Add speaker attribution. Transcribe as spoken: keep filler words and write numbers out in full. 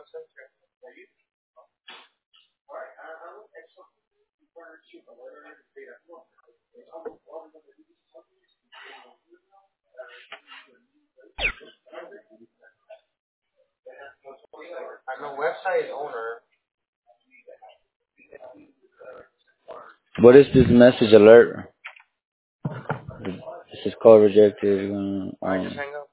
Speaker 1: What is this message alert? This is call rejected. Um, um,